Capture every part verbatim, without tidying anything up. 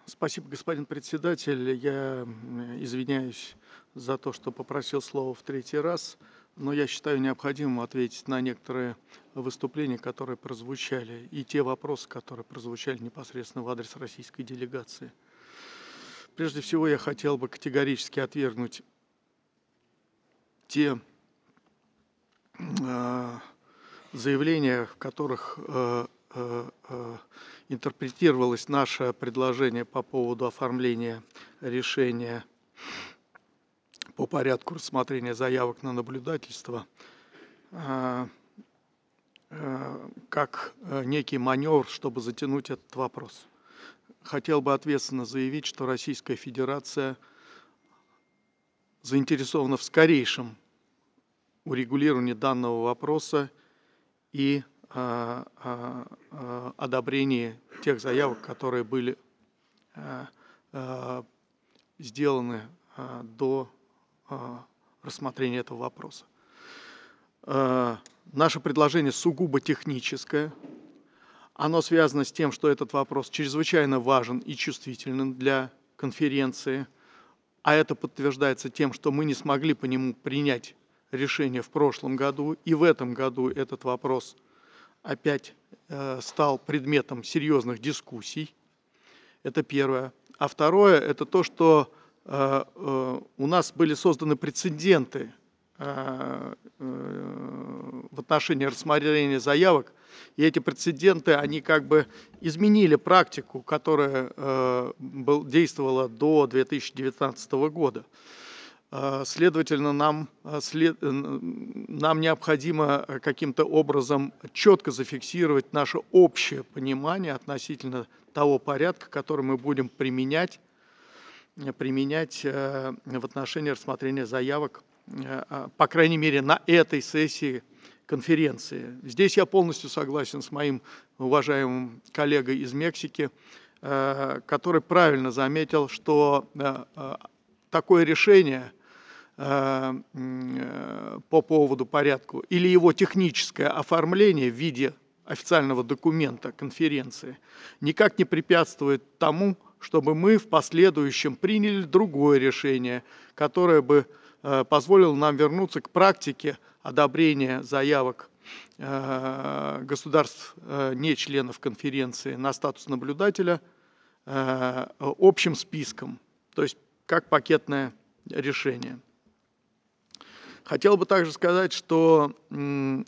Спасибо, господин председатель. Я м, извиняюсь за то, что попросил слова в третий раз, но я считаю необходимым ответить на некоторые выступления, которые прозвучали, и те вопросы, которые прозвучали непосредственно в адрес российской делегации. Прежде всего, я хотел бы категорически отвергнуть те э, заявления, в которых э, э, э, интерпретировалось наше предложение по поводу оформления решения по порядку рассмотрения заявок на наблюдательство а, а, как а, некий маневр, чтобы затянуть этот вопрос. Хотел бы ответственно заявить, что Российская Федерация заинтересована в скорейшем урегулировании данного вопроса и а, а, а, одобрении тех заявок, которые были а, а, сделаны а, до а, рассмотрения этого вопроса. А, Наше предложение сугубо техническое. Оно связано с тем, что этот вопрос чрезвычайно важен и чувствителен для конференции, а это подтверждается тем, что мы не смогли по нему принять решение в прошлом году, и в этом году этот вопрос опять э, стал предметом серьезных дискуссий. Это первое. А второе – это то, что э, э, у нас были созданы прецеденты э, э, в отношении рассмотрения заявок, и эти прецеденты, они как бы изменили практику, которая э, был, действовала до две тысячи девятнадцатого года. Э, Следовательно, нам, э, след, э, нам необходимо каким-то образом четко зафиксировать наше общее понимание относительно того порядка, который мы будем применять, э, применять э, в отношении рассмотрения заявок, э, а, по крайней мере, на этой сессии конференции. Здесь я полностью согласен с моим уважаемым коллегой из Мексики, э, который правильно заметил, что э, э, такое решение э, э, по поводу порядку или его техническое оформление в виде официального документа конференции никак не препятствует тому, чтобы мы в последующем приняли другое решение, которое бы э, позволило нам вернуться к практике одобрения заявок э, государств, э, не членов конференции, на статус наблюдателя э, общим списком, то есть как пакетное решение. Хотел бы также сказать, что мы,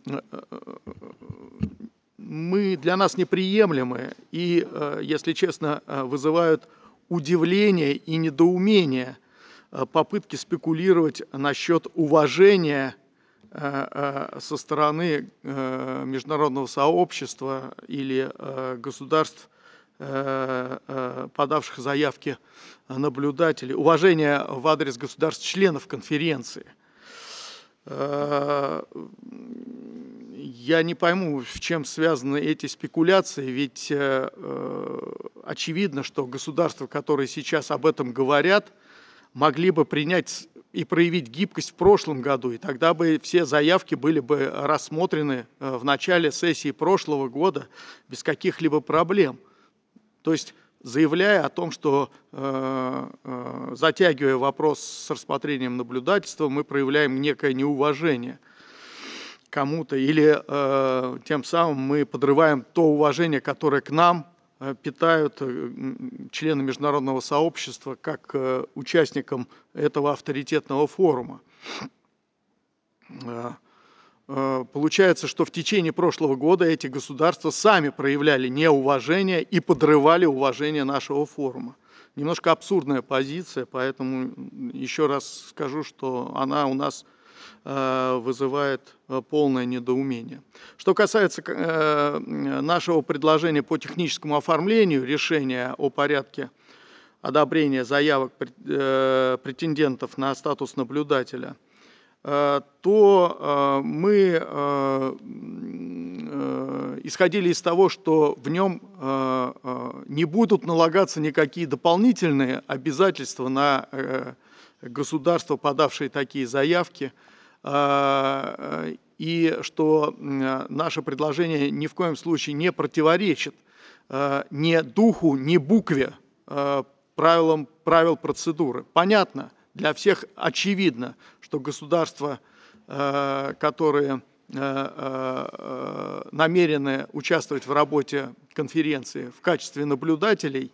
для нас неприемлемы и, если честно, вызывают удивление и недоумение попытки спекулировать насчет уважения со стороны международного сообщества или государств, подавших заявки наблюдателей, уважения в адрес государств-членов конференции. Я не пойму, с чем связаны эти спекуляции, ведь э, очевидно, что государства, которые сейчас об этом говорят, могли бы принять и проявить гибкость в прошлом году, и тогда бы все заявки были бы рассмотрены в начале сессии прошлого года без каких-либо проблем. То есть заявляя о том, что э, э, затягивая вопрос с рассмотрением наблюдательства, мы проявляем некое неуважение кому-то, или э, тем самым мы подрываем то уважение, которое к нам э, питают э, члены международного сообщества как э, участникам этого авторитетного форума. Э, Получается, что в течение прошлого года эти государства сами проявляли неуважение и подрывали уважение нашего форума. Немножко абсурдная позиция, поэтому еще раз скажу, что она у нас вызывает полное недоумение. Что касается нашего предложения по техническому оформлению решения о порядке одобрения заявок претендентов на статус наблюдателя, то мы исходили из того, что в нем не будут налагаться никакие дополнительные обязательства на государства, подавшие такие заявки, и что наше предложение ни в коем случае не противоречит ни духу, ни букве правилам, правил процедуры. Понятно, для всех очевидно, что государства, которые намерены участвовать в работе конференции в качестве наблюдателей,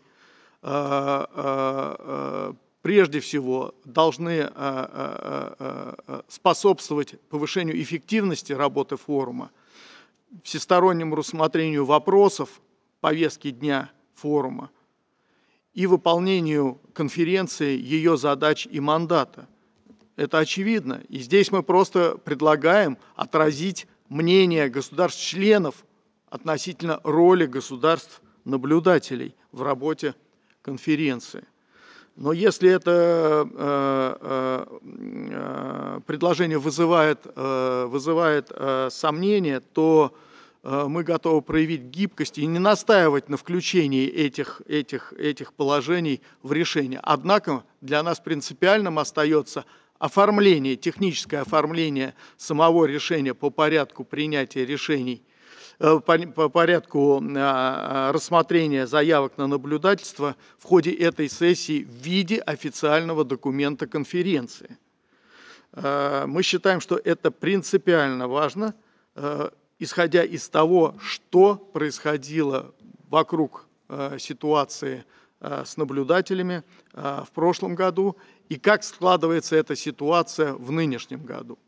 прежде всего должны способствовать повышению эффективности работы форума, всестороннему рассмотрению вопросов повестки дня форума и выполнению конференции, ее задач и мандата. Это очевидно. И здесь мы просто предлагаем отразить мнение государств-членов относительно роли государств-наблюдателей в работе конференции. Но если это э, э, предложение вызывает, э, вызывает э, сомнения, то э, мы готовы проявить гибкость и не настаивать на включении этих, этих, этих положений в решение. Однако для нас принципиальным остается оформление, техническое оформление самого решения по порядку принятия решений, по порядку рассмотрения заявок на наблюдательство в ходе этой сессии в виде официального документа конференции. Мы считаем, что это принципиально важно, исходя из того, что происходило вокруг ситуации с наблюдателями в прошлом году и как складывается эта ситуация в нынешнем году.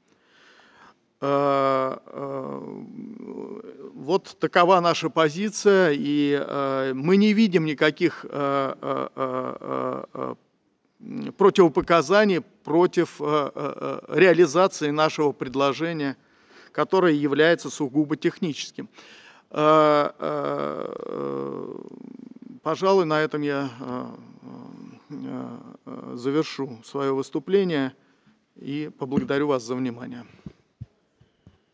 Вот такова наша позиция, и мы не видим никаких противопоказаний против реализации нашего предложения, которое является сугубо техническим. Пожалуй, на этом я завершу свое выступление и поблагодарю вас за внимание.